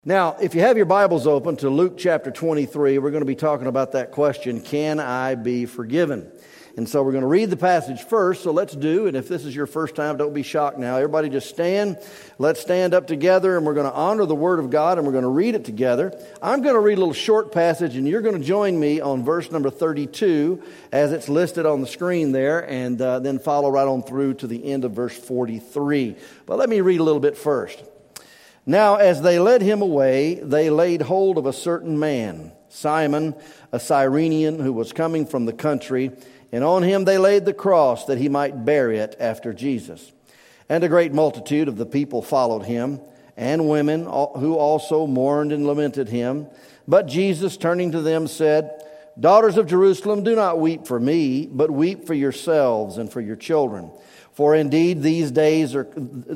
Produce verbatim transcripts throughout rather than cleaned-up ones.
Now, if you have your Bibles open to Luke chapter twenty-three, we're going to be talking about that question, can I be forgiven? And so we're going to read the passage first, so let's do, and if this is your first time, don't be shocked now. Everybody just stand. Let's stand up together, and we're going to honor the Word of God, and we're going to read it together. I'm going to read a little short passage, and you're going to join me on verse number thirty-two, as it's listed on the screen there, and uh, then follow right on through to the end of verse forty-three. But let me read a little bit first. Now, as they led him away, they laid hold of a certain man, Simon, a Cyrenian, who was coming from the country, and on him they laid the cross that he might bear it after Jesus. And a great multitude of the people followed him, and women who also mourned and lamented him. But Jesus, turning to them, said, "Daughters of Jerusalem, do not weep for me, but weep for yourselves and for your children. For indeed these days are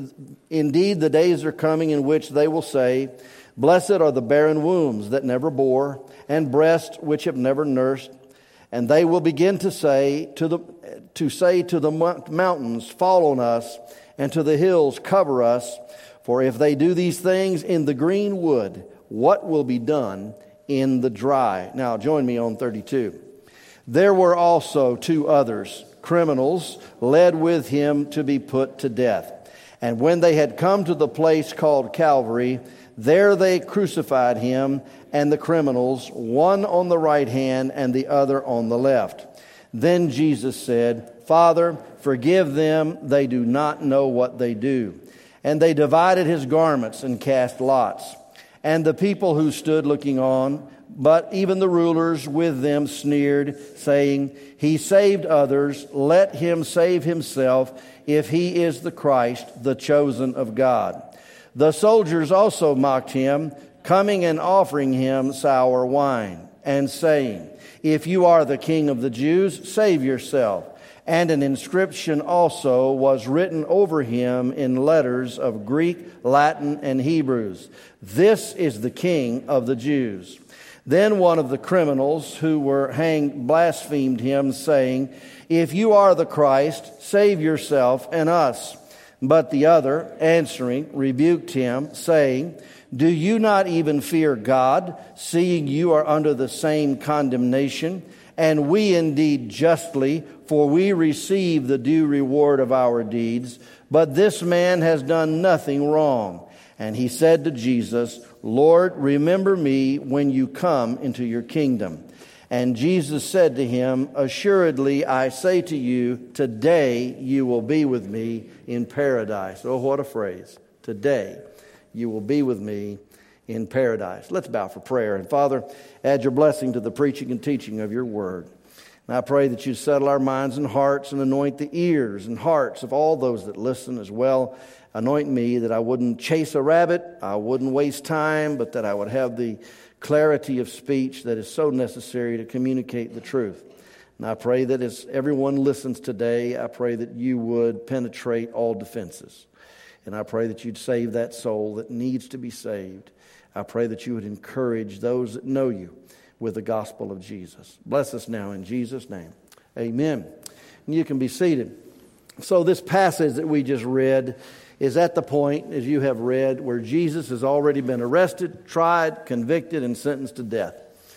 indeed the days are coming in which they will say, Blessed are the barren wombs that never bore, and breasts which have never nursed. And they will begin to say to the to say to the mountains, Fall on us, and to the hills, cover us. For if they do these things in the green wood, what will be done in the dry?" Now join me on thirty-two. There were also two others, criminals, led with him to be put to death. And when they had come to the place called Calvary, there they crucified him and the criminals, one on the right hand and the other on the left. Then Jesus said, "Father, forgive them, they do not know what they do." And they divided his garments and cast lots. And the people who stood looking on, but even the rulers with them sneered, saying, "He saved others, let him save himself, if he is the Christ, the chosen of God." The soldiers also mocked him, coming and offering him sour wine, and saying, "If you are the King of the Jews, save yourself." And an inscription also was written over him in letters of Greek, Latin, and Hebrews, "This is the King of the Jews." Then one of the criminals who were hanged blasphemed him, saying, "If you are the Christ, save yourself and us." But the other, answering, rebuked him, saying, "Do you not even fear God, seeing you are under the same condemnation? And we indeed justly, for we receive the due reward of our deeds. But this man has done nothing wrong." And he said to Jesus, "Lord, remember me when you come into your kingdom." And Jesus said to him, "Assuredly, I say to you, today you will be with me in paradise." Oh, what a phrase. Today you will be with me in paradise. Let's bow for prayer. And Father, add your blessing to the preaching and teaching of your word. And I pray that you settle our minds and hearts and anoint the ears and hearts of all those that listen as well. Anoint me that I wouldn't chase a rabbit, I wouldn't waste time, but that I would have the clarity of speech that is so necessary to communicate the truth. And I pray that as everyone listens today, I pray that you would penetrate all defenses. And I pray that you'd save that soul that needs to be saved. I pray that you would encourage those that know you with the gospel of Jesus. Bless us now in Jesus' name. Amen. And you can be seated. So this passage that we just read is at the point, as you have read, where Jesus has already been arrested, tried, convicted, and sentenced to death.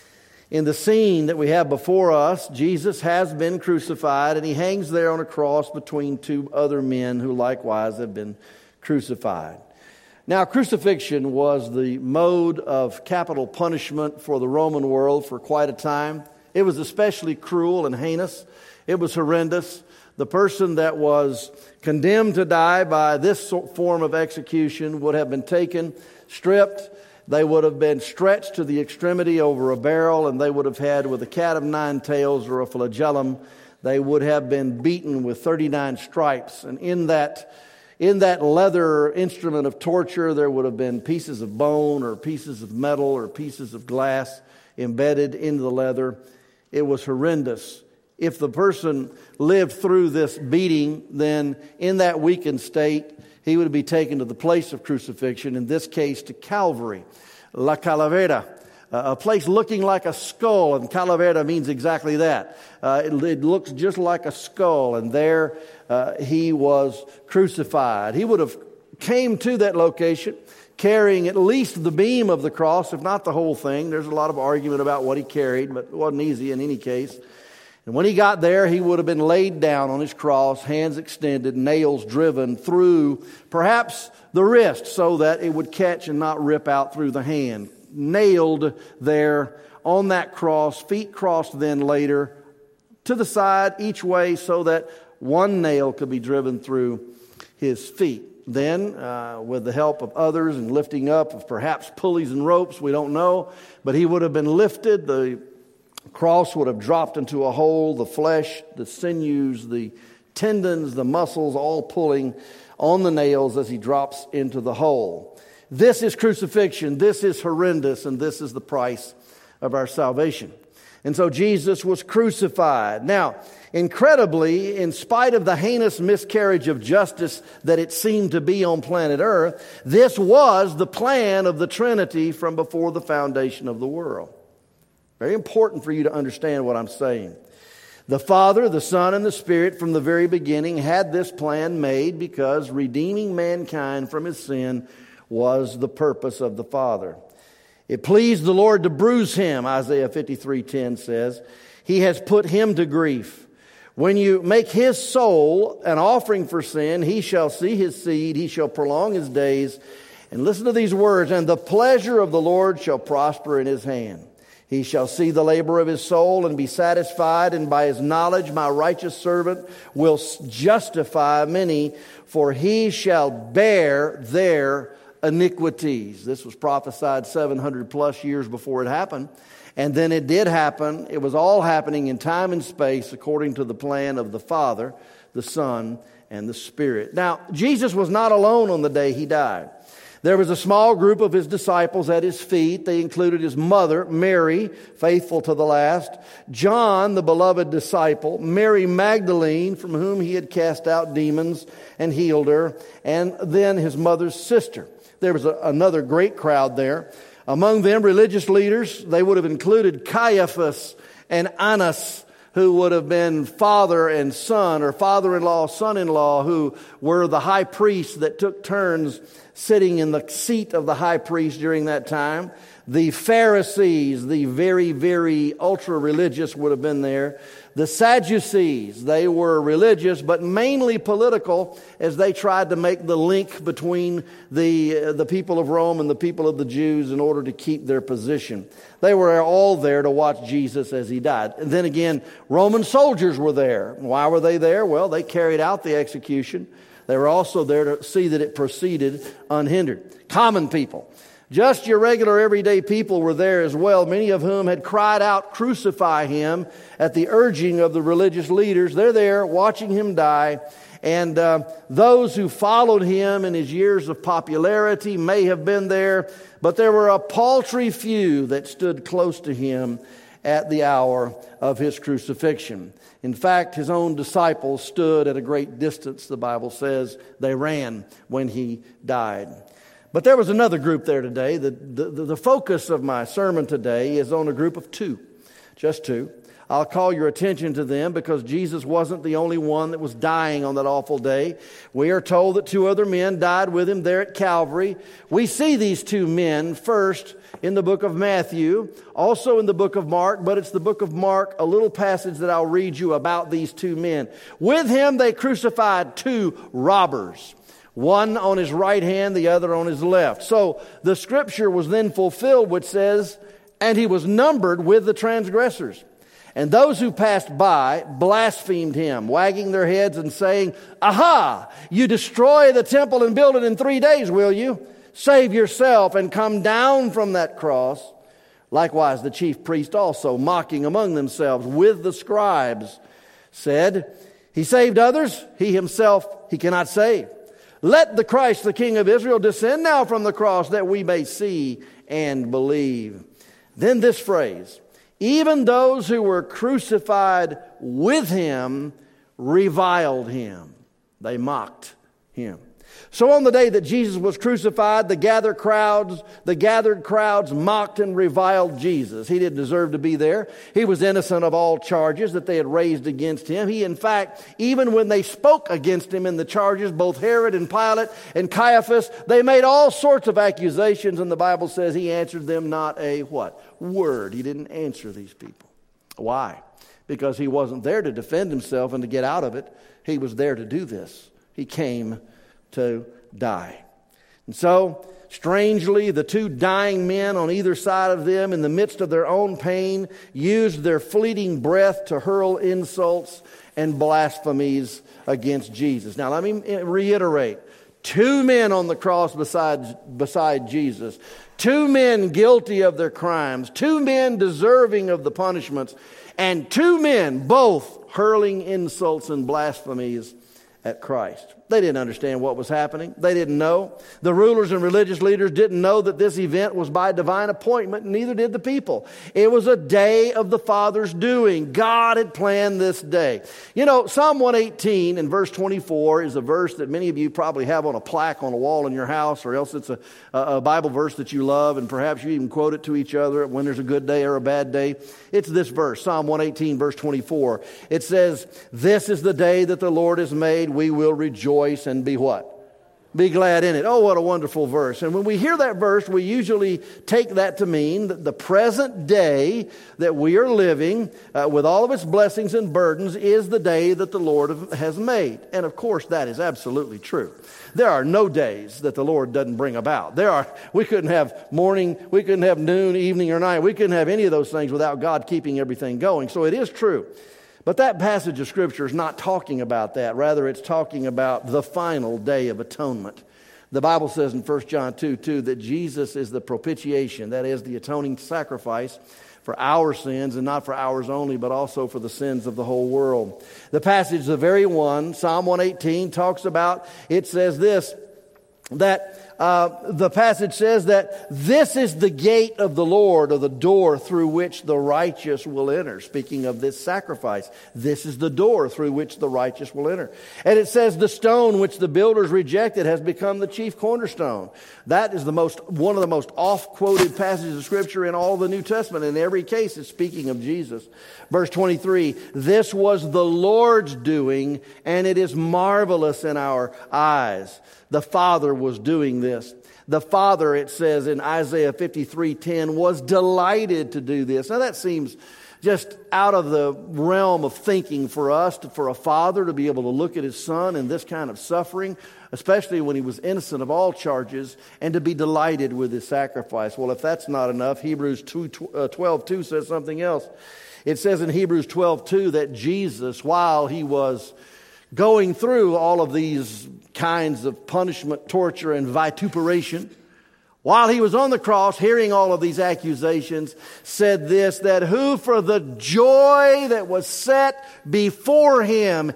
In the scene that we have before us, Jesus has been crucified, and he hangs there on a cross between two other men who likewise have been crucified. Now, crucifixion was the mode of capital punishment for the Roman world for quite a time. It was especially cruel and heinous. It was horrendous. The person that was condemned to die by this form of execution would have been taken, stripped. They would have been stretched to the extremity over a barrel, and they would have had, with a cat of nine tails or a flagellum, they would have been beaten with thirty-nine stripes. And in that, in that leather instrument of torture, there would have been pieces of bone or pieces of metal or pieces of glass embedded into the leather. It was horrendous. If the person lived through this beating, then in that weakened state, he would be taken to the place of crucifixion, in this case to Calvary, La Calavera, a place looking like a skull, and Calavera means exactly that. Uh, it, it looks just like a skull, and there uh, he was crucified. He would have came to that location, carrying at least the beam of the cross, if not the whole thing. There's a lot of argument about what he carried, but it wasn't easy in any case. And when he got there, he would have been laid down on his cross, hands extended, nails driven through perhaps the wrist so that it would catch and not rip out through the hand. Nailed there on that cross, feet crossed then later to the side each way so that one nail could be driven through his feet. Then, uh, with the help of others and lifting up of perhaps pulleys and ropes, we don't know, but he would have been lifted. The cross would have dropped into a hole, the flesh, the sinews, the tendons, the muscles, all pulling on the nails as he drops into the hole. This is crucifixion. This is horrendous, and this is the price of our salvation. And so Jesus was crucified. Now, incredibly, in spite of the heinous miscarriage of justice that it seemed to be on planet Earth, this was the plan of the Trinity from before the foundation of the world. Very important for you to understand what I'm saying. The Father, the Son, and the Spirit from the very beginning had this plan made because redeeming mankind from his sin was the purpose of the Father. It pleased the Lord to bruise him, Isaiah fifty-three ten says. He has put him to grief. When you make his soul an offering for sin, he shall see his seed, he shall prolong his days. And listen to these words, and the pleasure of the Lord shall prosper in his hand. He shall see the labor of his soul and be satisfied, and by his knowledge my righteous servant will justify many, for he shall bear their iniquities. This was prophesied seven hundred plus years before it happened. And then it did happen. It was all happening in time and space according to the plan of the Father, the Son, and the Spirit. Now, Jesus was not alone on the day he died. There was a small group of his disciples at his feet. They included his mother, Mary, faithful to the last, John, the beloved disciple, Mary Magdalene, from whom he had cast out demons and healed her, and then his mother's sister. There was a, another great crowd there. Among them, religious leaders. They would have included Caiaphas and Annas, who would have been father and son, or father-in-law, son-in-law, who were the high priests that took turns sitting in the seat of the high priest during that time. The Pharisees, the very, very ultra-religious, would have been there. The Sadducees, they were religious but mainly political, as they tried to make the link between the, uh, the people of Rome and the people of the Jews in order to keep their position. They were all there to watch Jesus as he died. And then again, Roman soldiers were there. Why were they there? Well, they carried out the execution. They were also there to see that it proceeded unhindered. Common people. Just your regular everyday people were there as well, many of whom had cried out, "Crucify him," at the urging of the religious leaders. They're there watching him die. And uh, those who followed him in his years of popularity may have been there, but there were a paltry few that stood close to him at the hour of his crucifixion. In fact, his own disciples stood at a great distance, the Bible says. They ran when he died. But there was another group there today. The, the, the focus of my sermon today is on a group of two, just two. I'll call your attention to them because Jesus wasn't the only one that was dying on that awful day. We are told that two other men died with him there at Calvary. We see these two men first in the book of Matthew, also in the book of Mark, but it's the book of Mark, a little passage that I'll read you about these two men. With him they crucified two robbers. One on his right hand, the other on his left. So the scripture was then fulfilled, which says, and he was numbered with the transgressors. And those who passed by blasphemed him, wagging their heads and saying, "Aha! You destroy the temple and build it in three days, will you? Save yourself and come down from that cross." Likewise, the chief priest also, mocking among themselves with the scribes, said, "He saved others, he himself he cannot save. Let the Christ, the King of Israel, descend now from the cross that we may see and believe." Then this phrase, even those who were crucified with him reviled him. They mocked him. So on the day that Jesus was crucified, the gathered crowds, the gathered crowds mocked and reviled Jesus. He didn't deserve to be there. He was innocent of all charges that they had raised against him. He, in fact, even when they spoke against him in the charges, both Herod and Pilate and Caiaphas, they made all sorts of accusations, and the Bible says he answered them not a what? Word. He didn't answer these people. Why? Because he wasn't there to defend himself and to get out of it. He was there to do this. He came to die. And so, strangely, the two dying men on either side of them, in the midst of their own pain, used their fleeting breath to hurl insults and blasphemies against Jesus. Now, let me reiterate. Two men on the cross beside, beside Jesus. Two men guilty of their crimes. Two men deserving of the punishments. And two men both hurling insults and blasphemies at Christ. They didn't understand what was happening. They didn't know. The rulers and religious leaders didn't know that this event was by divine appointment, and neither did the people. It was a day of the Father's doing. God had planned this day. You know, Psalm one eighteen and verse twenty-four is a verse that many of you probably have on a plaque on a wall in your house, or else it's a, a Bible verse that you love, and perhaps you even quote it to each other when there's a good day or a bad day. It's this verse, Psalm one eighteen, verse twenty-four. It says, "This is the day that the Lord has made. We will rejoice and be what? Be glad in it." Oh, what a wonderful verse. And when we hear that verse, we usually take that to mean that the present day that we are living uh, with all of its blessings and burdens is the day that the Lord has made. And of course, that is absolutely true. There are no days that the Lord doesn't bring about. There are, we couldn't have morning, we couldn't have noon, evening, or night. We couldn't have any of those things without God keeping everything going. So it is true. But that passage of Scripture is not talking about that. Rather, it's talking about the final day of atonement. The Bible says in First John two two that Jesus is the propitiation, that is the atoning sacrifice for our sins, and not for ours only, but also for the sins of the whole world. The passage, the very one, Psalm one eighteen, talks about, it says this, that uh, the passage says that this is the gate of the Lord, or the door through which the righteous will enter. Speaking of this sacrifice, this is the door through which the righteous will enter. And it says the stone which the builders rejected has become the chief cornerstone. That is the most one of the most oft-quoted passages of Scripture in all the New Testament. In every case, it's speaking of Jesus. Verse twenty-three, "This was the Lord's doing, and it is marvelous in our eyes." The Father was doing this. The Father, it says in Isaiah fifty-three ten, was delighted to do this. Now that seems just out of the realm of thinking for us, to, for a father to be able to look at his son in this kind of suffering, especially when he was innocent of all charges, and to be delighted with his sacrifice. Well, if that's not enough, Hebrews twelve two says something else. It says in Hebrews twelve two that Jesus, while he was going through all of these kinds of punishment, torture, and vituperation, while he was on the cross hearing all of these accusations, said this, that who for the joy that was set before him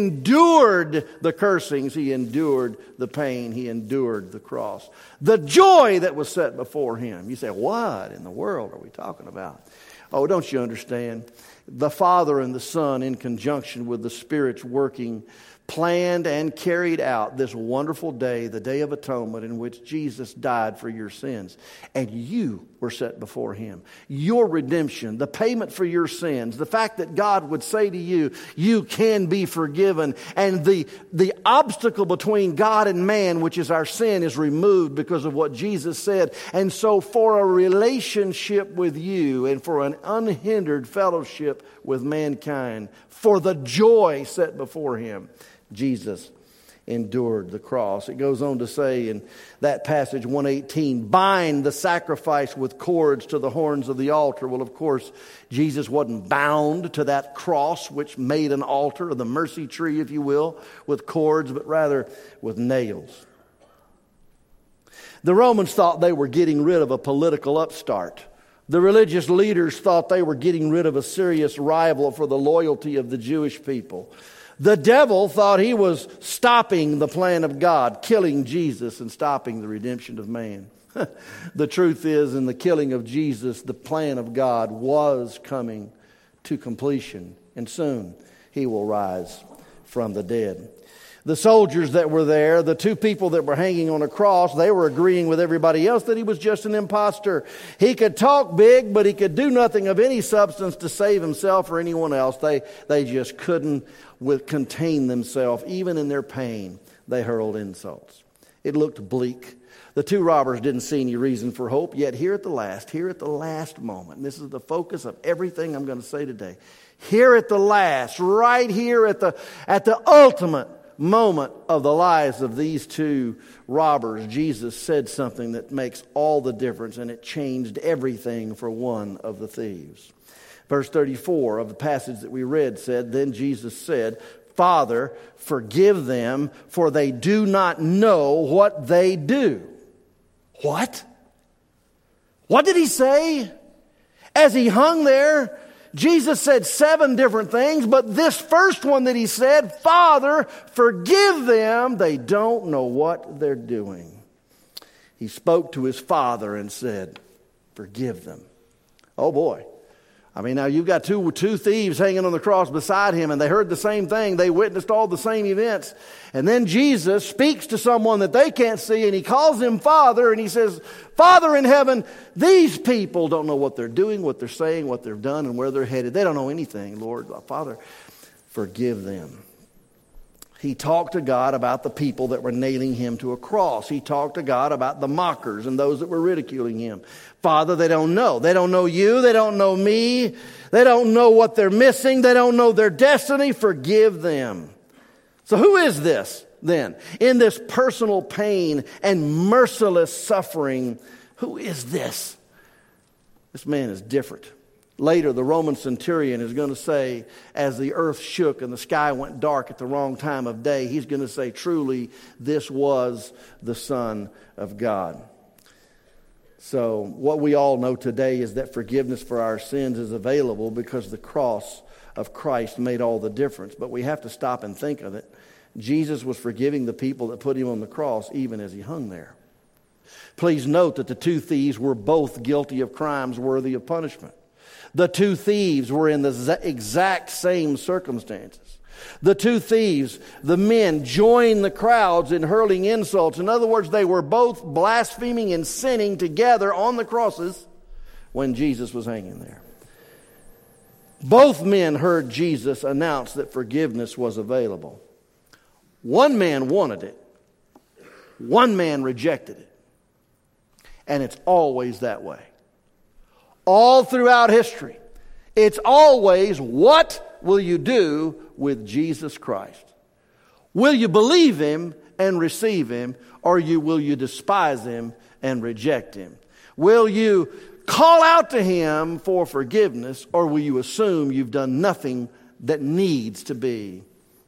endured the cursings, he endured the pain, he endured the cross. The joy that was set before him. You say, what in the world are we talking about? Oh, don't you understand? The Father and the Son, in conjunction with the Spirit's working, planned and carried out this wonderful day, the Day of Atonement, in which Jesus died for your sins. And you were set before him. Your redemption, the payment for your sins, the fact that God would say to you, you can be forgiven, and the, the obstacle between God and man, which is our sin, is removed because of what Jesus said. And so for a relationship with you and for an unhindered fellowship with mankind, for the joy set before him, Jesus endured the cross. It goes on to say in that passage, one eighteen, bind the sacrifice with cords to the horns of the altar. Well, of course, Jesus wasn't bound to that cross which made an altar, or the mercy tree, if you will, with cords, but rather with nails. The Romans thought they were getting rid of a political upstart. The religious leaders thought they were getting rid of a serious rival for the loyalty of the Jewish people. The devil thought he was stopping the plan of God, killing Jesus and stopping the redemption of man. The truth is, in the killing of Jesus, the plan of God was coming to completion, and soon he will rise from the dead. The soldiers that were there, the two people that were hanging on a cross, they were agreeing with everybody else that he was just an imposter. He could talk big, but he could do nothing of any substance to save himself or anyone else. They, they just couldn't with, contain themselves. Even in their pain, they hurled insults. It looked bleak. The two robbers didn't see any reason for hope, yet here at the last, here at the last moment, and this is the focus of everything I'm going to say today, here at the last, right here at the, at the ultimate moment of the lives of these two robbers, Jesus said something that makes all the difference, and it changed everything for one of the thieves. Verse thirty-four of the passage that we read said, "Then Jesus said, 'Father, forgive them, for they do not know what they do.'" What? What did he say? As he hung there, Jesus said seven different things, but this first one that he said, "Father, forgive them. They don't know what they're doing." He spoke to his Father and said, "Forgive them." Oh boy. I mean, now you've got two, two thieves hanging on the cross beside him, and they heard the same thing. They witnessed all the same events. And then Jesus speaks to someone that they can't see, and he calls him Father, and he says, "Father in heaven, these people don't know what they're doing, what they're saying, what they've done, and where they're headed. They don't know anything, Lord. Father, forgive them." He talked to God about the people that were nailing him to a cross. He talked to God about the mockers and those that were ridiculing him. Father, they don't know. They don't know you. They don't know me. They don't know what they're missing. They don't know their destiny. Forgive them. So who is this then? In this personal pain and merciless suffering, who is this? This man is different. Later, the Roman centurion is going to say, as the earth shook and the sky went dark at the wrong time of day, he's going to say, truly, this was the Son of God. So what we all know today is that forgiveness for our sins is available because the cross of Christ made all the difference. But we have to stop and think of it. Jesus was forgiving the people that put him on the cross even as he hung there. Please note that the two thieves were both guilty of crimes worthy of punishment. The two thieves were in the exact same circumstances. The two thieves, the men, joined the crowds in hurling insults. In other words, they were both blaspheming and sinning together on the crosses when Jesus was hanging there. Both men heard Jesus announce that forgiveness was available. One man wanted it. One man rejected it. And it's always that way. All throughout history, it's always, what will you do with Jesus Christ? Will you believe him and receive him, or you will you despise him and reject him? Will you call out to him for forgiveness, or will you assume you've done nothing that needs to be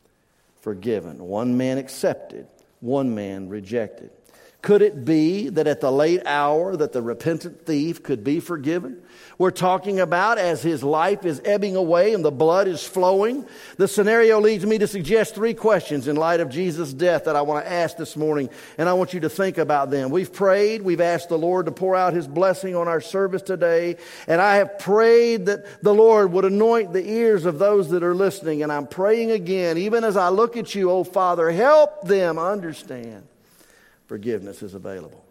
forgiven? One man accepted, one man rejected. Could it be that at the late hour that the repentant thief could be forgiven? We're talking about as his life is ebbing away and the blood is flowing. The scenario leads me to suggest three questions in light of Jesus' death that I want to ask this morning, and I want you to think about them. We've prayed. We've asked the Lord to pour out his blessing on our service today, and I have prayed that the Lord would anoint the ears of those that are listening, and I'm praying again, even as I look at you, oh Father, help them understand forgiveness is available.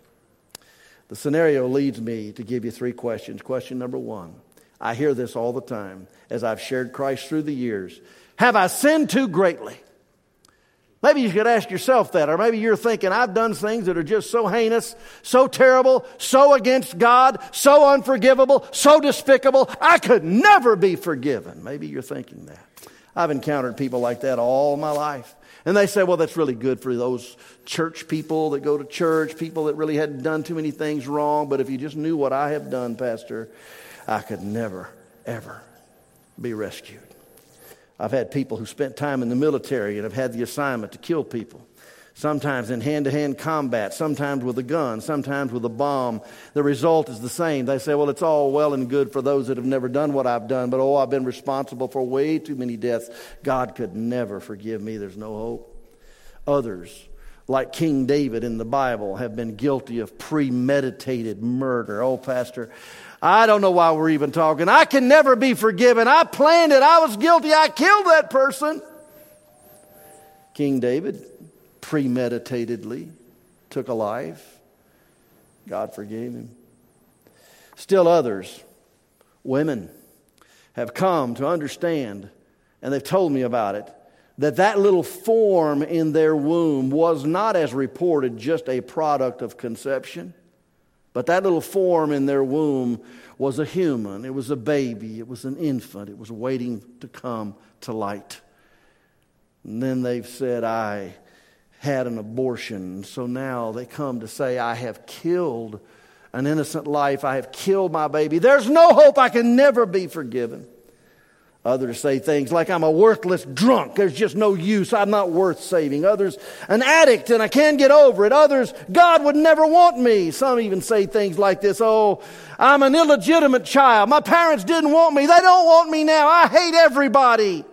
The scenario leads me to give you three questions. Question number one. I hear this all the time as I've shared Christ through the years. Have I sinned too greatly? Maybe you could ask yourself that, or maybe you're thinking, I've done things that are just so heinous, so terrible, so against God, so unforgivable, so despicable, I could never be forgiven. Maybe you're thinking that. I've encountered people like that all my life. And they say, well, that's really good for those church people that go to church, people that really hadn't done too many things wrong. But if you just knew what I have done, Pastor, I could never, ever be rescued. I've had people who spent time in the military and have had the assignment to kill people. Sometimes in hand-to-hand combat, sometimes with a gun, sometimes with a bomb. The result is the same. They say, well, it's all well and good for those that have never done what I've done, but oh, I've been responsible for way too many deaths. God could never forgive me. There's no hope. Others, like King David in the Bible, have been guilty of premeditated murder. Oh, Pastor, I don't know why we're even talking. I can never be forgiven. I planned it. I was guilty. I killed that person. King David premeditatedly took a life. God forgave him. Still others, women, have come to understand, and they've told me about it, that that little form in their womb was not, as reported, just a product of conception, but that little form in their womb was a human. It was a baby. It was an infant. It was waiting to come to light. And then they've said, I had an abortion. So now they come to say, I have killed an innocent life. I have killed my baby. There's no hope. I can never be forgiven. Others say things like, I'm a worthless drunk. There's just no use. I'm not worth saving. Others, an addict and I can't get over it. Others, God would never want me. Some even say things like this, oh, I'm an illegitimate child. My parents didn't want me. They don't want me now. I hate everybody.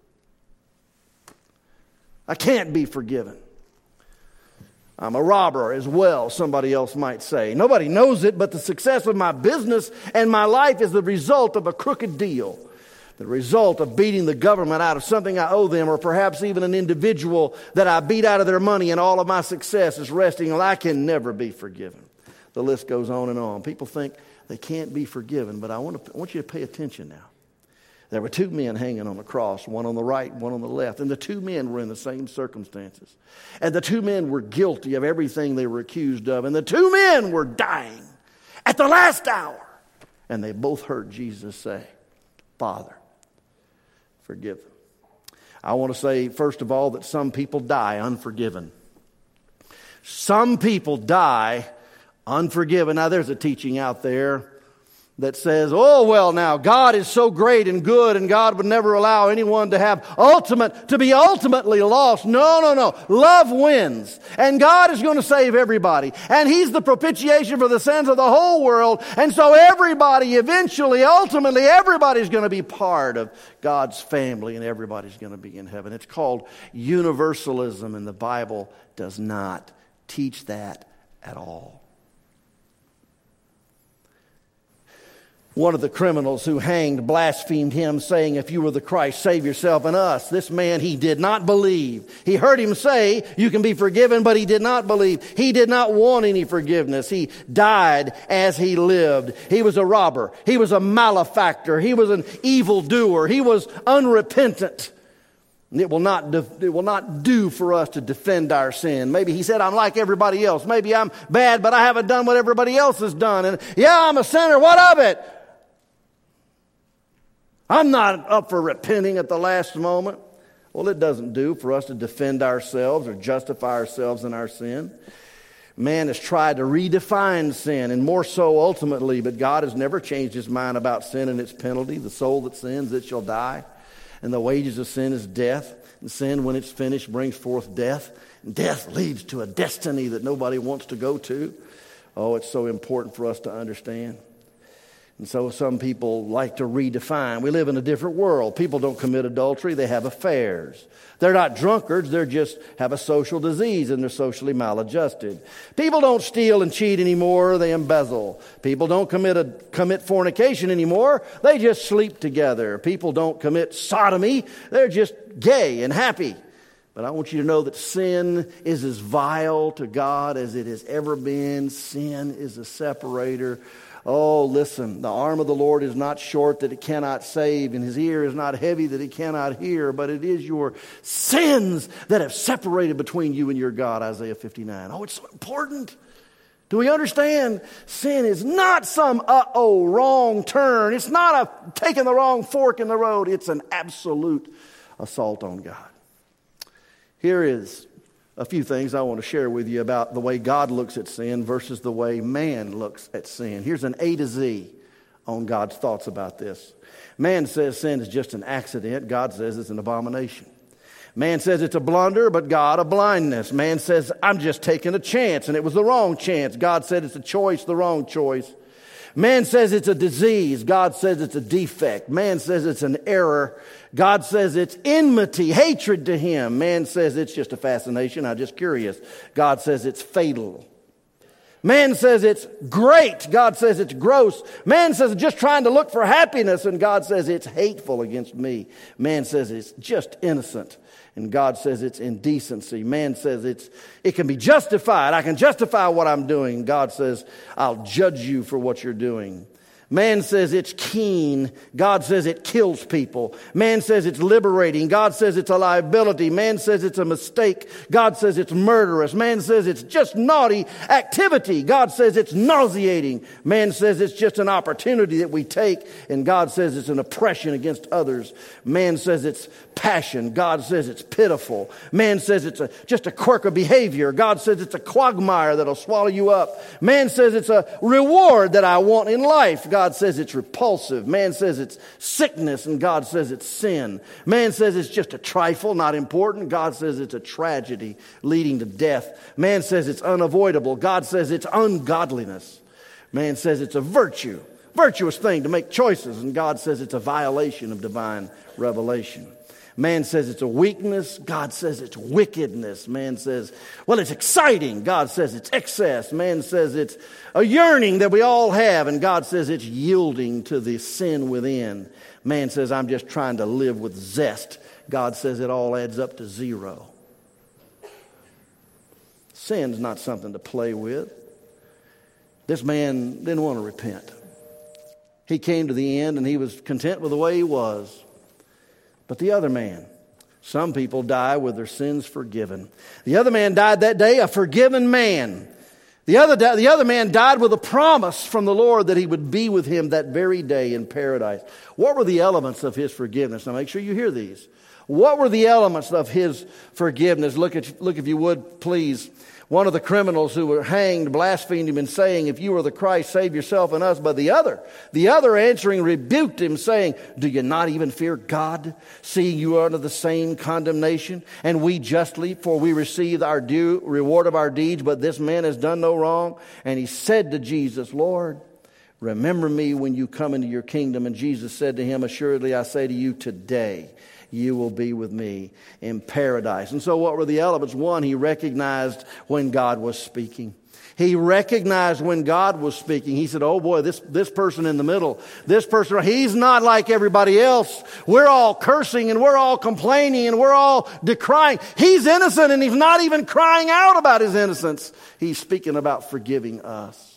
I can't be forgiven. I'm a robber as well, somebody else might say. Nobody knows it, but the success of my business and my life is the result of a crooked deal. The result of beating the government out of something I owe them, or perhaps even an individual that I beat out of their money, and all of my success is resting on, I can never be forgiven. The list goes on and on. People think they can't be forgiven, but I want, to, I want you to pay attention now. There were two men hanging on the cross, one on the right, one on the left, and the two men were in the same circumstances. And the two men were guilty of everything they were accused of, and the two men were dying at the last hour. And they both heard Jesus say, Father, forgive them. I want to say, first of all, that some people die unforgiven. Some people die unforgiven. Now, there's a teaching out there that says, oh, well, now, God is so great and good, and God would never allow anyone to have ultimate, to be ultimately lost. No, no, no. Love wins. And God is going to save everybody. And He's the propitiation for the sins of the whole world. And so everybody, eventually, ultimately, everybody's going to be part of God's family, and everybody's going to be in heaven. It's called universalism, and the Bible does not teach that at all. One of the criminals who hanged blasphemed Him, saying, if you were the Christ, save yourself and us. This man, he did not believe. He heard Him say, you can be forgiven, but he did not believe. He did not want any forgiveness. He died as he lived. He was a robber. He was a malefactor. He was an evildoer. He was unrepentant. It will not, it will not do for us to defend our sin. Maybe he said, I'm like everybody else. Maybe I'm bad, but I haven't done what everybody else has done. And yeah, I'm a sinner. What of it? I'm not up for repenting at the last moment. Well, it doesn't do for us to defend ourselves or justify ourselves in our sin. Man has tried to redefine sin, and more so ultimately, but God has never changed His mind about sin and its penalty. The soul that sins, it shall die. And the wages of sin is death. And sin, when it's finished, brings forth death. And death leads to a destiny that nobody wants to go to. Oh, it's so important for us to understand. And so some people like to redefine. We live in a different world. People don't commit adultery. They have affairs. They're not drunkards. They just have a social disease and they're socially maladjusted. People don't steal and cheat anymore. They embezzle. People don't commit a, commit fornication anymore. They just sleep together. People don't commit sodomy. They're just gay and happy. But I want you to know that sin is as vile to God as it has ever been. Sin is a separator. Oh, listen, the arm of the Lord is not short that it cannot save, and His ear is not heavy that it cannot hear, but it is your sins that have separated between you and your God, Isaiah fifty-nine. Oh, it's so important. Do we understand? Sin is not some uh-oh wrong turn. It's not a taking the wrong fork in the road. It's an absolute assault on God. Here is a few things I want to share with you about the way God looks at sin versus the way man looks at sin. Here's an A to Z on God's thoughts about this. Man says sin is just an accident. God says it's an abomination. Man says it's a blunder, but God a blindness. Man says, I'm just taking a chance, and it was the wrong chance. God said it's a choice, the wrong choice. Man says it's a disease. God says it's a defect. Man says it's an error. God says it's enmity, hatred to Him. Man says it's just a fascination. I'm just curious. God says it's fatal. Man says it's great. God says it's gross. Man says it's just trying to look for happiness, and God says it's hateful against me. Man says it's just innocent, and God says it's indecency. Man says it's it can be justified. I can justify what I'm doing. God says I'll judge you for what you're doing. Man says it's keen. God says it kills people. Man says it's liberating. God says it's a liability. Man says it's a mistake. God says it's murderous. Man says it's just naughty activity. God says it's nauseating. Man says it's just an opportunity that we take. And God says it's an oppression against others. Man says it's passion. God says it's pitiful. Man says it's a, just a quirk of behavior. God says it's a quagmire that'll swallow you up. Man says it's a reward that I want in life. God God says it's repulsive. Man says it's sickness, and God says it's sin. Man says it's just a trifle, not important. God says it's a tragedy leading to death. Man says it's unavoidable. God says it's ungodliness. Man says it's a virtue, virtuous thing to make choices, and God says it's a violation of divine revelation. Man says it's a weakness. God says it's wickedness. Man says, well, it's exciting. God says it's excess. Man says it's a yearning that we all have. And God says it's yielding to the sin within. Man says, I'm just trying to live with zest. God says it all adds up to zero. Sin's not something to play with. This man didn't want to repent. He came to the end and he was content with the way he was. But the other man, some people die with their sins forgiven. The other man died that day a forgiven man. The other, the other man died with a promise from the Lord that he would be with him that very day in paradise. What were the elements of his forgiveness? Now make sure you hear these. What were the elements of his forgiveness? Look at, look if you would, please. One of the criminals who were hanged blasphemed him and saying, if you are the Christ, save yourself and us. But the other, the other answering rebuked him, saying, do you not even fear God, seeing you are under the same condemnation? And we justly, for we receive our due reward of our deeds, but this man has done no wrong. And he said to Jesus, Lord, remember me when you come into your kingdom. And Jesus said to him, assuredly I say to you, today you will be with me in paradise. And so what were the elements? One, he recognized when God was speaking. He recognized when God was speaking. He said, oh boy, this, this person in the middle, this person, he's not like everybody else. We're all cursing and we're all complaining and we're all decrying. He's innocent and he's not even crying out about his innocence. He's speaking about forgiving us.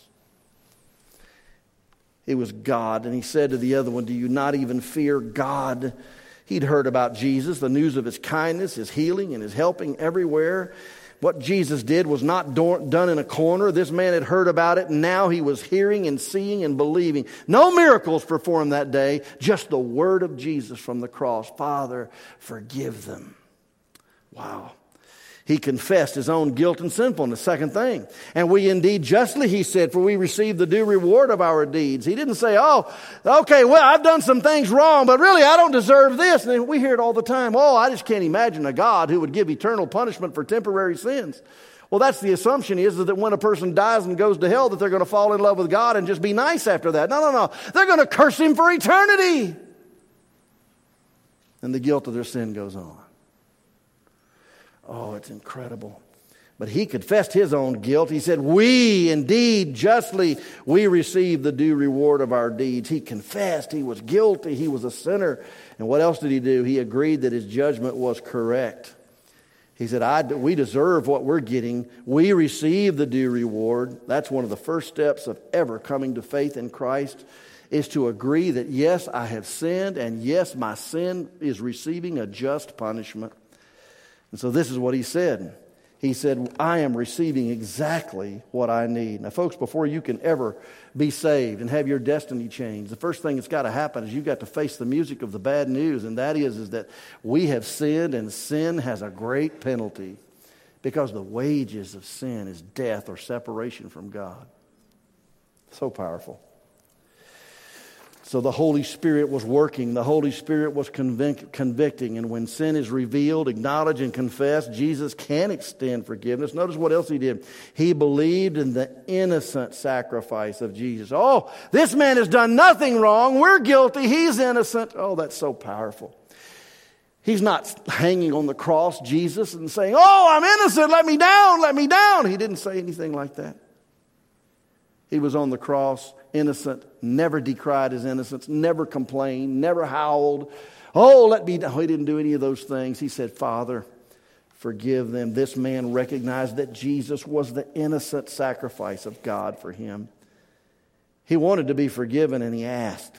It was God. And he said to the other one, do you not even fear God? He'd heard about Jesus, the news of his kindness, his healing, and his helping everywhere. What Jesus did was not do- done in a corner. This man had heard about it, and now he was hearing and seeing and believing. No miracles performed that day, just the word of Jesus from the cross. Father, forgive them. Wow. He confessed his own guilt and sinfulness. Second thing. And we indeed justly, he said, for we receive the due reward of our deeds. He didn't say, oh, okay, well, I've done some things wrong, but really I don't deserve this. And we hear it all the time. Oh, I just can't imagine a God who would give eternal punishment for temporary sins. Well, that's the assumption is that when a person dies and goes to hell, that they're going to fall in love with God and just be nice after that. No, no, no. They're going to curse him for eternity. And the guilt of their sin goes on. Oh, it's incredible. But he confessed his own guilt. He said, we indeed justly, we receive the due reward of our deeds. He confessed he was guilty. He was a sinner. And what else did he do? He agreed that his judgment was correct. He said, I, we deserve what we're getting. We receive the due reward. That's one of the first steps of ever coming to faith in Christ, is to agree that, yes, I have sinned, and yes, my sin is receiving a just punishment. And so this is what he said. He said, I am receiving exactly what I need. Now, folks, before you can ever be saved and have your destiny changed, the first thing that's got to happen is you've got to face the music of the bad news, and that is, is that we have sinned, and sin has a great penalty, because the wages of sin is death or separation from God. So powerful. So the Holy Spirit was working. The Holy Spirit was convic- convicting. And when sin is revealed, acknowledged, and confessed, Jesus can extend forgiveness. Notice what else he did. He believed in the innocent sacrifice of Jesus. Oh, this man has done nothing wrong. We're guilty. He's innocent. Oh, that's so powerful. He's not hanging on the cross, Jesus, and saying, oh, I'm innocent. Let me down. Let me down. He didn't say anything like that. He was on the cross, innocent, never decried his innocence, never complained, never howled. Oh, let me... No, he didn't do any of those things. He said, Father, forgive them. This man recognized that Jesus was the innocent sacrifice of God for him. He wanted to be forgiven, and he asked.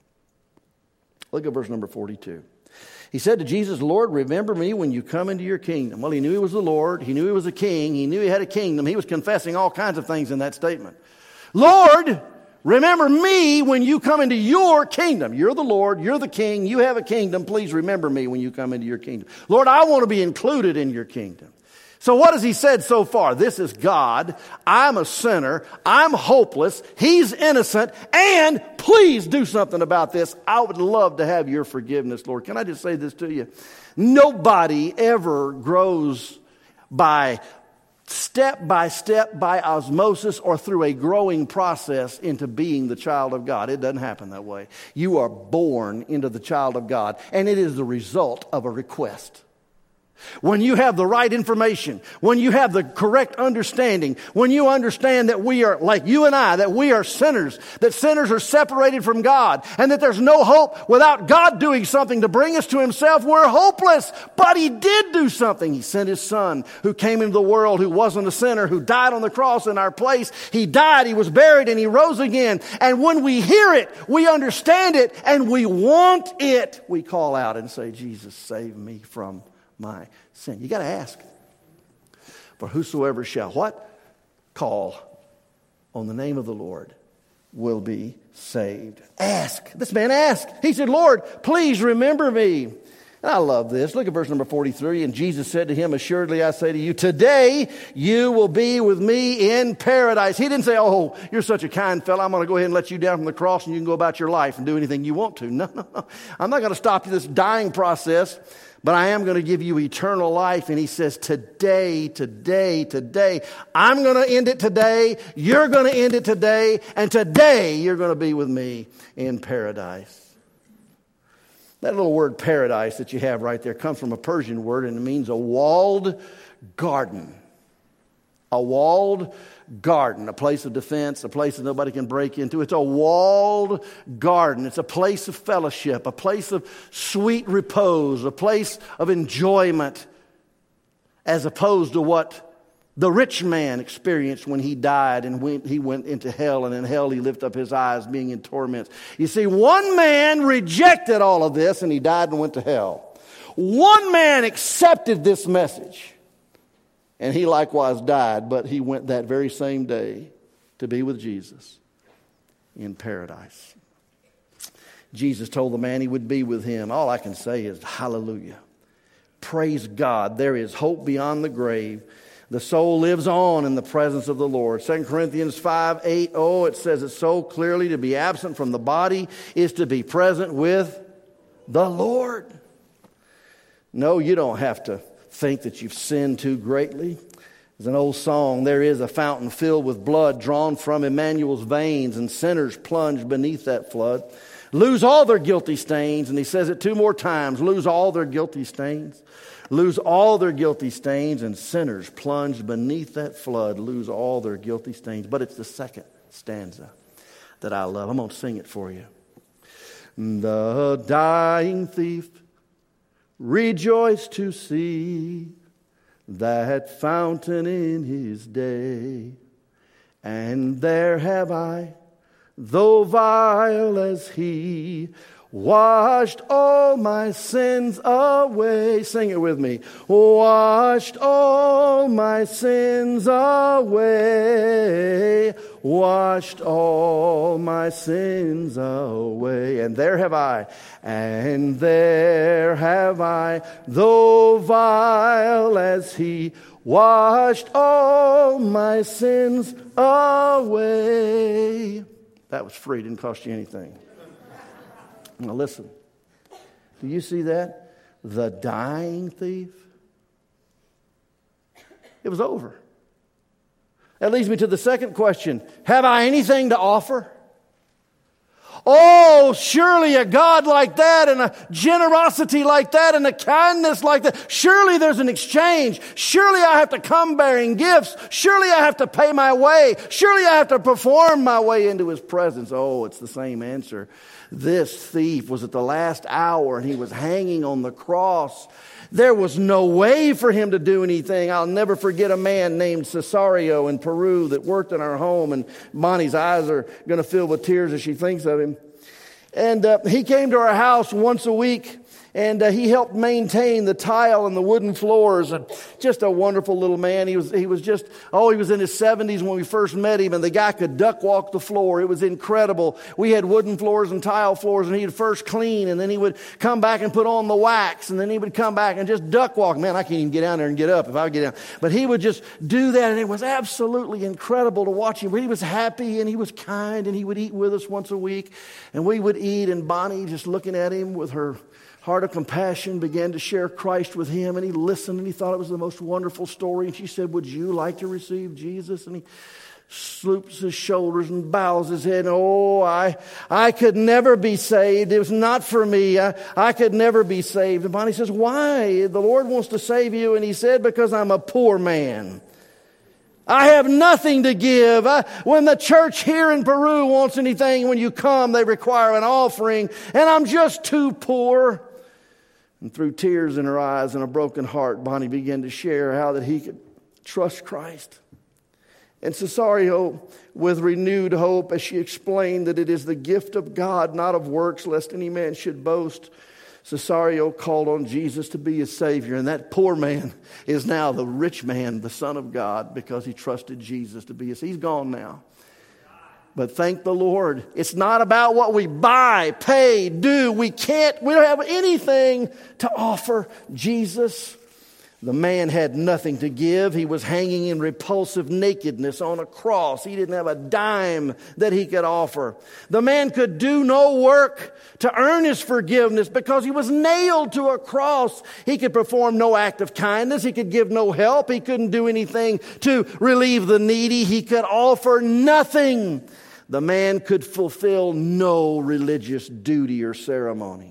Look at verse number forty-two. He said to Jesus, Lord, remember me when you come into your kingdom. Well, he knew he was the Lord. He knew he was a king. He knew he had a kingdom. He was confessing all kinds of things in that statement. Lord, remember me when you come into your kingdom. You're the Lord. You're the king. You have a kingdom. Please remember me when you come into your kingdom. Lord, I want to be included in your kingdom. So what has he said so far? This is God. I'm a sinner. I'm hopeless. He's innocent. And please do something about this. I would love to have your forgiveness, Lord. Can I just say this to you? Nobody ever grows by step by step, by osmosis, or through a growing process into being the child of God. It doesn't happen that way. You are born into the child of God, and it is the result of a request. When you have the right information, when you have the correct understanding, when you understand that we are, like you and I, that we are sinners, that sinners are separated from God, and that there's no hope without God doing something to bring us to himself, we're hopeless. But he did do something. He sent his son who came into the world, who wasn't a sinner, who died on the cross in our place. He died, he was buried, and he rose again. And when we hear it, we understand it, and we want it, we call out and say, Jesus, save me from my sin. You got to ask. For whosoever shall what? Call on the name of the Lord will be saved. Ask. This man asked. He said, Lord, please remember me. And I love this. Look at verse number forty-three. And Jesus said to him, assuredly I say to you, today you will be with me in paradise. He didn't say, oh, you're such a kind fellow. I'm going to go ahead and let you down from the cross and you can go about your life and do anything you want to. No, no, no. I'm not going to stop you this dying process. But I am going to give you eternal life. And he says, today, today, today, I'm going to end it today. You're going to end it today. And today, you're going to be with me in paradise. That little word paradise that you have right there comes from a Persian word, and it means a walled garden. A walled garden, a place of defense, a place that nobody can break into. It's a walled garden. It's a place of fellowship, a place of sweet repose, a place of enjoyment, as opposed to what the rich man experienced when he died and went, he went into hell, and in hell he lifted up his eyes being in torment. You see, one man rejected all of this and he died and went to hell. One man accepted this message. And he likewise died, but he went that very same day to be with Jesus in paradise. Jesus told the man he would be with him. All I can say is hallelujah. Praise God. There is hope beyond the grave. The soul lives on in the presence of the Lord. Second Corinthians five eight, oh, it says it so clearly. To be absent from the body is to be present with the Lord. No, you don't have to think that you've sinned too greatly. There's an old song, there is a fountain filled with blood drawn from Emmanuel's veins, and sinners plunge beneath that flood. Lose all their guilty stains, and he says it two more times, lose all their guilty stains. Lose all their guilty stains, and sinners plunge beneath that flood, lose all their guilty stains. But it's the second stanza that I love. I'm going to sing it for you. The dying thief rejoiced to see that fountain in his day. And there have I, though vile as he, washed all my sins away. Sing it with me. Washed all my sins away. Washed all my sins away. And there have I, and there have I, though vile as he, washed all my sins away. That was free, didn't cost you anything. Now listen, do you see that? The dying thief. It was over. That leads me to the second question. Have I anything to offer? Oh, oh, surely a God like that and a generosity like that and a kindness like that, surely there's an exchange. Surely I have to come bearing gifts. Surely I have to pay my way. Surely I have to perform my way into His presence. Oh, it's the same answer. This thief was at the last hour and he was hanging on the cross. There was no way for him to do anything. I'll never forget a man named Cesario in Peru that worked in our home, and Bonnie's eyes are going to fill with tears as she thinks of him. And uh, he came to our house once a week, and uh, he helped maintain the tile and the wooden floors. And just a wonderful little man. He was he was just, oh, he was in his seventies when we first met him, and the guy could duck walk the floor. It was incredible. We had wooden floors and tile floors, and he'd first clean, and then he would come back and put on the wax, and then he would come back and just duck walk. Man, I can't even get down there and get up if I would get down. But he would just do that, and it was absolutely incredible to watch him. He was happy, and he was kind, and he would eat with us once a week, and we would eat, and Bonnie, just looking at him with her heart of compassion, began to share Christ with him, and he listened, and he thought it was the most wonderful story. And she said, would you like to receive Jesus? And he sloops his shoulders and bows his head. And, oh, I I could never be saved. It was not for me. I, I could never be saved. And Bonnie says, why? The Lord wants to save you. And he said, because I'm a poor man. I have nothing to give. I, when the church here in Peru wants anything, when you come, they require an offering, and I'm just too poor. And through tears in her eyes and a broken heart, Bonnie began to share how that he could trust Christ. And Cesario, with renewed hope, as she explained that it is the gift of God, not of works, lest any man should boast, Cesario called on Jesus to be his Savior. And that poor man is now the rich man, the Son of God, because he trusted Jesus to be his. He's gone now. But thank the Lord, it's not about what we buy, pay, do. We can't, we don't have anything to offer Jesus. The man had nothing to give. He was hanging in repulsive nakedness on a cross. He didn't have a dime that he could offer. The man could do no work to earn his forgiveness because he was nailed to a cross. He could perform no act of kindness. He could give no help. He couldn't do anything to relieve the needy. He could offer nothing. The man could fulfill no religious duty or ceremony.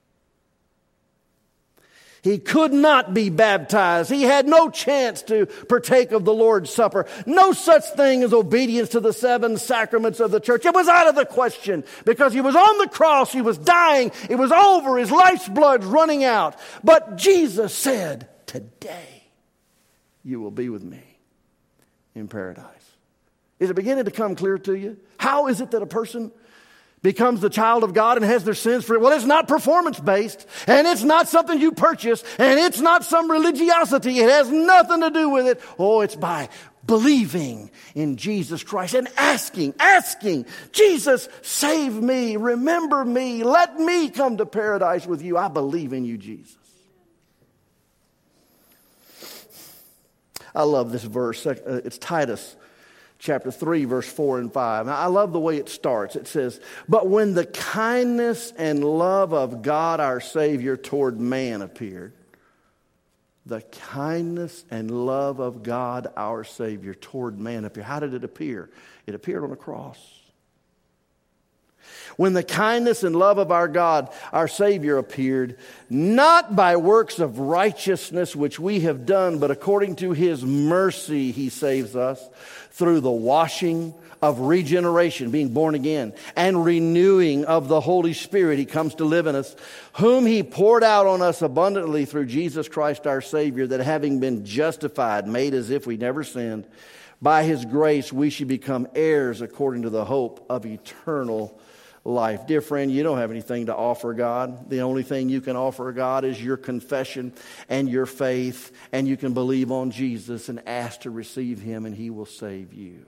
He could not be baptized. He had no chance to partake of the Lord's Supper. No such thing as obedience to the seven sacraments of the church. It was out of the question because he was on the cross. He was dying. It was over. His life's blood's running out. But Jesus said, today you will be with me in paradise. Is it beginning to come clear to you? How is it that a person becomes the child of God and has their sins forgiven? Well, it's not performance-based, and it's not something you purchase, and it's not some religiosity. It has nothing to do with it. Oh, it's by believing in Jesus Christ and asking, asking, Jesus, save me, remember me, let me come to paradise with you. I believe in you, Jesus. I love this verse. It's Titus chapter three, verse four and five. Now, I love the way it starts. It says, but when the kindness and love of God our Savior toward man appeared, the kindness and love of God our Savior toward man appeared. How did it appear? It appeared on a cross. When the kindness and love of our God, our Savior, appeared, not by works of righteousness which we have done, but according to His mercy He saves us through the washing of regeneration, being born again, and renewing of the Holy Spirit. He comes to live in us, whom He poured out on us abundantly through Jesus Christ our Savior, that having been justified, made as if we never sinned, by His grace we should become heirs according to the hope of eternal life. Dear friend, you don't have anything to offer God. The only thing you can offer God is your confession and your faith, and you can believe on Jesus and ask to receive Him, and He will save you.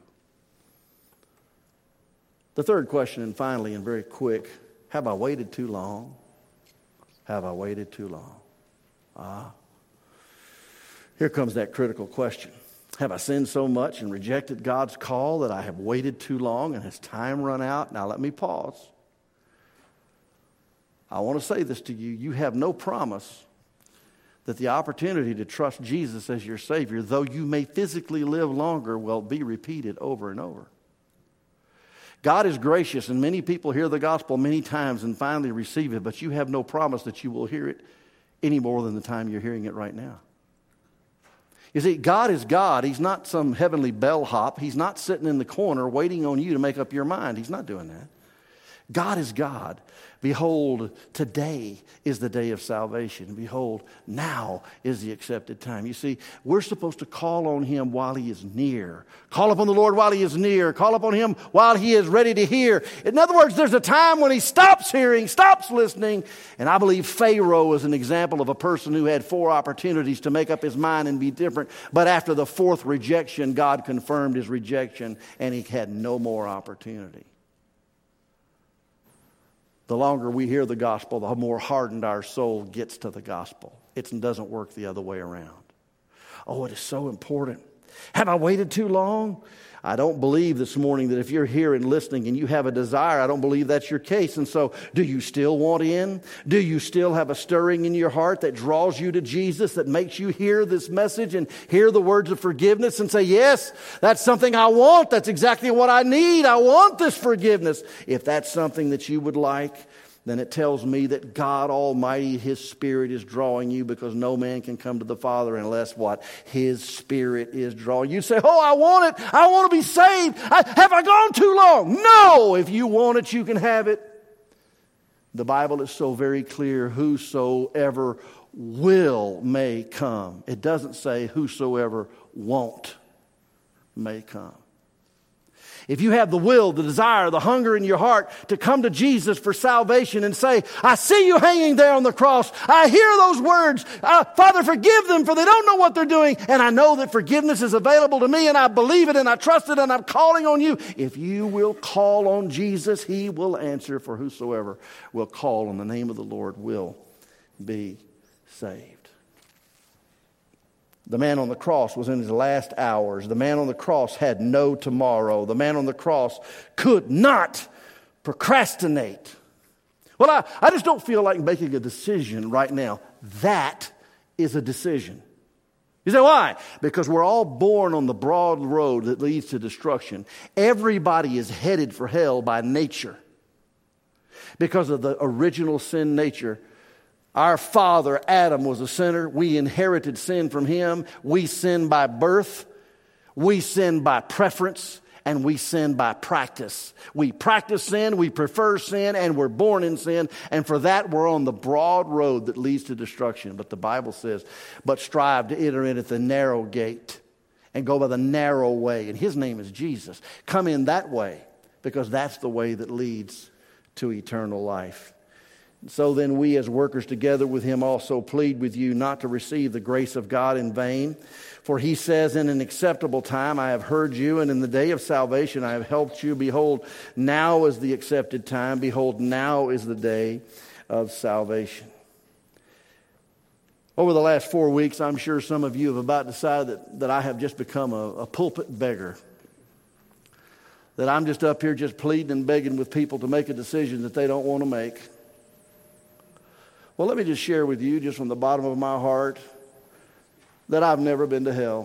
The third question, and finally, and very quick, have I waited too long? Have I waited too long? Ah. Here comes that critical question. Have I sinned so much and rejected God's call that I have waited too long and has time run out? Now let me pause. I want to say this to you. You have no promise that the opportunity to trust Jesus as your Savior, though you may physically live longer, will be repeated over and over. God is gracious, and many people hear the gospel many times and finally receive it, but you have no promise that you will hear it any more than the time you're hearing it right now. You see, God is God. He's not some heavenly bellhop. He's not sitting in the corner waiting on you to make up your mind. He's not doing that. God is God. Behold, today is the day of salvation. Behold, now is the accepted time. You see, we're supposed to call on Him while He is near. Call upon the Lord while He is near. Call upon Him while He is ready to hear. In other words, there's a time when He stops hearing, stops listening. And I believe Pharaoh is an example of a person who had four opportunities to make up his mind and be different. But after the fourth rejection, God confirmed his rejection, and he had no more opportunity. The longer we hear the gospel, the more hardened our soul gets to the gospel. It doesn't work the other way around. Oh, it is so important. Have I waited too long? I don't believe this morning that if you're here and listening and you have a desire, I don't believe that's your case. And so, do you still want in? Do you still have a stirring in your heart that draws you to Jesus, that makes you hear this message and hear the words of forgiveness and say, yes, that's something I want. That's exactly what I need. I want this forgiveness. If that's something that you would like, then it tells me that God Almighty, His Spirit is drawing you, because no man can come to the Father unless what? His Spirit is drawing you. You say, oh, I want it. I want to be saved. I, have I gone too long? No. If you want it, you can have it. The Bible is so very clear, whosoever will may come. It doesn't say whosoever won't may come. If you have the will, the desire, the hunger in your heart to come to Jesus for salvation and say, I see you hanging there on the cross. I hear those words. Uh, Father, forgive them, for they don't know what they're doing. And I know that forgiveness is available to me, and I believe it, and I trust it, and I'm calling on you. If you will call on Jesus, He will answer, for whosoever will call on the name of the Lord will be saved. The man on the cross was in his last hours. The man on the cross had no tomorrow. The man on the cross could not procrastinate. Well, I, I just don't feel like making a decision right now. That is a decision. You say, why? Because we're all born on the broad road that leads to destruction. Everybody is headed for hell by nature. Because of the original sin nature. Our father, Adam, was a sinner. We inherited sin from him. We sin by birth. We sin by preference. And we sin by practice. We practice sin, we prefer sin, and we're born in sin. And for that, we're on the broad road that leads to destruction. But the Bible says, but strive to enter in at the narrow gate and go by the narrow way. And His name is Jesus. Come in that way, because that's the way that leads to eternal life. So then we as workers together with Him also plead with you not to receive the grace of God in vain. For He says, in an acceptable time I have heard you, and in the day of salvation I have helped you. Behold, now is the accepted time. Behold, now is the day of salvation. Over the last four weeks, I'm sure some of you have about decided that, that I have just become a, a pulpit beggar. That I'm just up here just pleading and begging with people to make a decision that they don't want to make. Well, let me just share with you, just from the bottom of my heart, that I've never been to hell.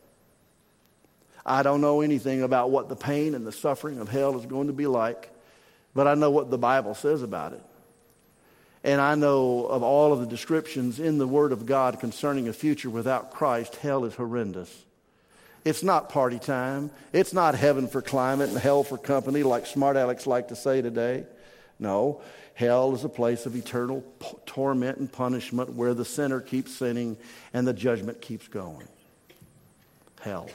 I don't know anything about what the pain and the suffering of hell is going to be like, but I know what the Bible says about it. And I know of all of the descriptions in the Word of God concerning a future without Christ, hell is horrendous. It's not party time. It's not heaven for climate and hell for company like smart alecks like to say today. No. Hell is a place of eternal p- torment and punishment where the sinner keeps sinning and the judgment keeps going. Hell.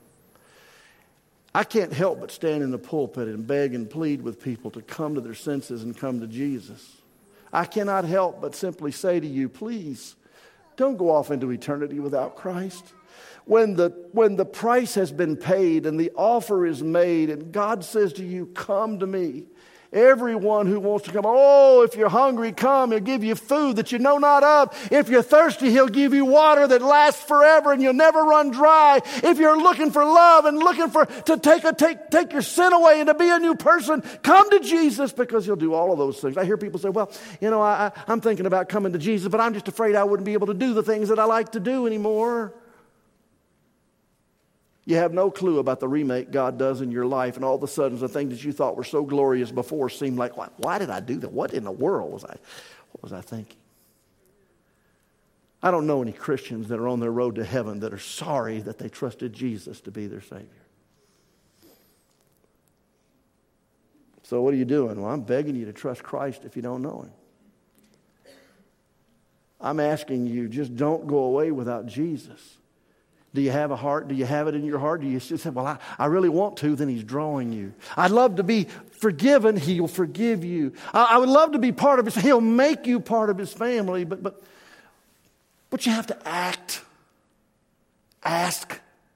I can't help but stand in the pulpit and beg and plead with people to come to their senses and come to Jesus. I cannot help but simply say to you, please, don't go off into eternity without Christ. When the, when the price has been paid and the offer is made and God says to you, come to me. Everyone who wants to come, oh, if you're hungry, come. He'll give you food that you know not of. If you're thirsty, He'll give you water that lasts forever and you'll never run dry. If you're looking for love and looking for to take a take take your sin away and to be a new person, come to Jesus, because He'll do all of those things. I hear people say, well, you know, I, I, I'm thinking about coming to Jesus, but I'm just afraid I wouldn't be able to do the things that I like to do anymore. You have no clue about the remake God does in your life, and all of a sudden the things that you thought were so glorious before seem like, why, why did I do that? What in the world was I, what was I thinking? I don't know any Christians that are on their road to heaven that are sorry that they trusted Jesus to be their Savior. So what are you doing? Well, I'm begging you to trust Christ if you don't know Him. I'm asking you, just don't go away without Jesus. Do you have a heart? Do you have it in your heart? Do you just say, well, I, I really want to? Then He's drawing you. I'd love to be forgiven. He'll forgive you. I, I would love to be part of His. He'll make you part of His family. But, but, but you have to act. Ask.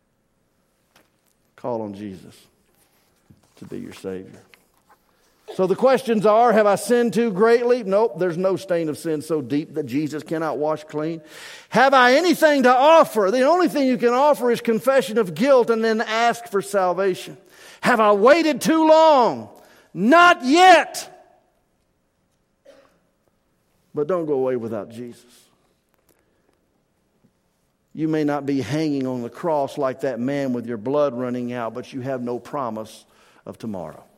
Call on Jesus to be your Savior. So the questions are, have I sinned too greatly? Nope, there's no stain of sin so deep that Jesus cannot wash clean. Have I anything to offer? The only thing you can offer is confession of guilt and then ask for salvation. Have I waited too long? Not yet. But don't go away without Jesus. You may not be hanging on the cross like that man with your blood running out, but you have no promise of tomorrow.